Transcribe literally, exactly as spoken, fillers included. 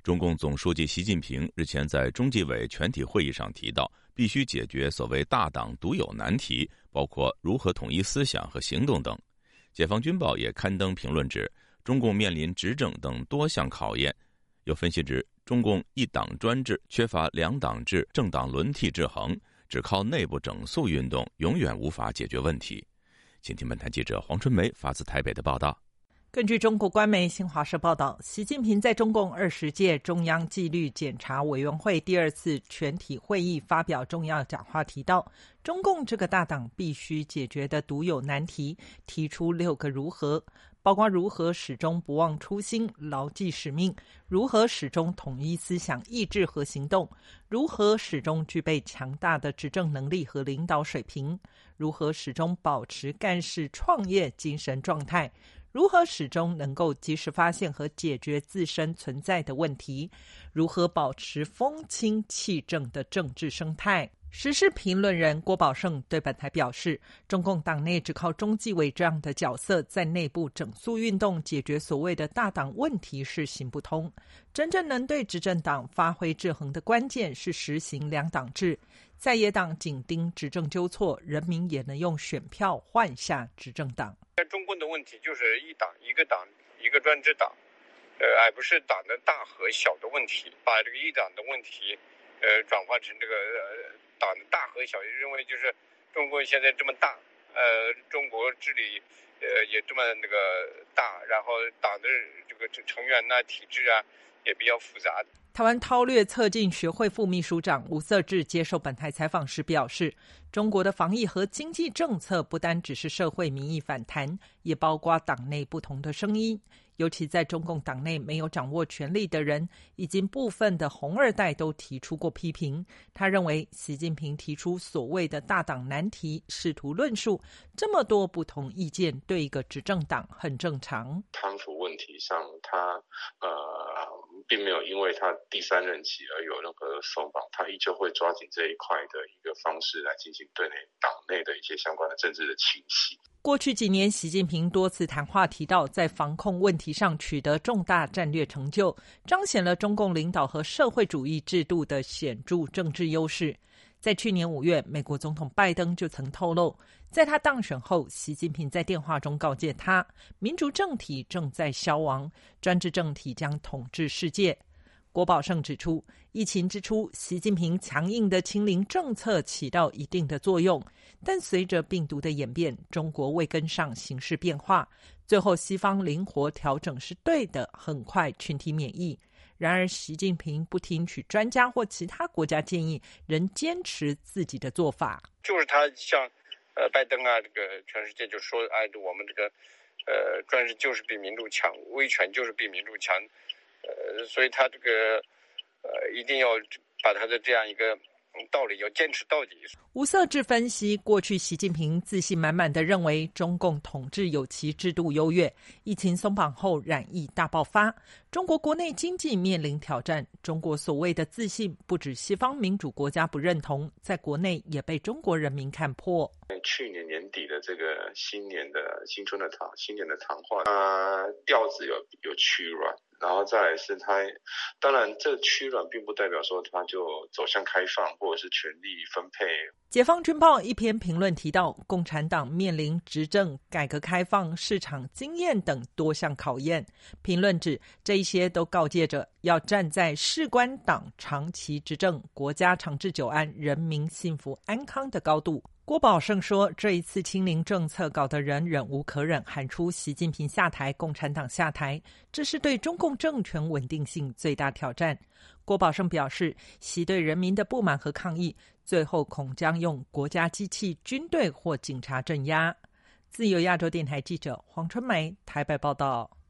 中共总书记习近平日前在中纪委全体会议上提到，必须解决所谓大党独有难题，包括如何统一思想和行动等。解放军报也刊登评论指，中共面临执政等多项考验。有分析指，中共一党专制，缺乏两党制、政党轮替制衡，只靠内部整肃运动永远无法解决问题。请听本台记者黄春梅发自台北的报道。 根据中国官媒新华社报道，习近平在中共二十届中央纪律检查委员会第二次全体会议发表重要讲话，提到中共这个大党必须解决的独有难题，提出六个如何，包括如何始终不忘初心、牢记使命，如何始终统一思想、意志和行动，如何始终具备强大的执政能力和领导水平，如何始终保持干事创业精神状态，如何始终能够及时发现和解决自身存在的问题，如何保持风清气正的政治生态。时事评论人郭宝胜对本台表示，中共党内只靠中纪委这样的角色在内部整肃运动解决所谓的大党问题是行不通，真正能对执政党发挥制衡的关键是实行两党制，在野党紧盯执政纠错，人民也能用选票换下执政党。 中共的问题就是一党一个党一个专制党，呃，而不是党的大和小的问题，把这个一党的问题呃转化成这个呃党的大和小，认为就是中国现在这么大，呃，中国治理呃也这么那个大，然后党的这个成员呐、体制啊也比较复杂。 台湾韬略策进学会副秘书长吴色志接受本台采访时表示，中国的防疫和经济政策不单只是社会民意反弹，也包括党内不同的声音，尤其在中共党内没有掌握权力的人，已经部分的红二代都提出过批评。他认为习近平提出所谓的大党难题，试图论述这么多不同意见对一个执政党很正常。 贪腐问题上，他呃并没有因为他第三任期而有任何松绑，他依旧会抓紧这一块的一个方式来进行对内党内的一些相关的政治的清洗。 过去几年，习近平多次谈话提到，在防控问题上取得重大战略成就，彰显了中共领导和社会主义制度的显著政治优势。在去年五月，美国总统拜登就曾透露，在他当选后，习近平在电话中告诫他，民主政体正在消亡，专制政体将统治世界。郭宝胜指出，疫情之初，习近平强硬的清零政策起到一定的作用，但随着病毒的演变，中国未跟上形势变化，最后西方灵活调整是对的，很快群体免疫。然而习近平不听取专家或其他国家建议，仍坚持自己的做法。 就是他像呃拜登啊，这个全世界就说，哎，我们这个呃专制就是比民主强，威权就是比民主强，呃，所以他这个呃一定要把他的这样一个道理要坚持到底。 吴色志分析，过去习近平自信满满地认为中共统治有其制度优越，疫情松绑后染疫大爆发，中国国内经济面临挑战，中国所谓的自信不止西方民主国家不认同，在国内也被中国人民看破。 去年年底的这个新年的新春的谈新年的谈话，它调子有有趋软，然后再来是它，当然这趋软并不代表说它就走向开放或者是权力分配。 解放军报一篇评论提到，共产党面临执政、改革开放、市场经验等多项考验。评论指，这一些都告诫着要站在事关党长期执政、国家长治久安、人民幸福安康的高度。郭宝胜说，这一次清零政策搞得人忍无可忍，喊出习近平下台，共产党下台，这是对中共政权稳定性最大挑战。郭宝胜表示，习对人民的不满和抗议，最后恐将用国家机器、军队或警察镇压。自由亚洲电台记者黄春梅台北报道。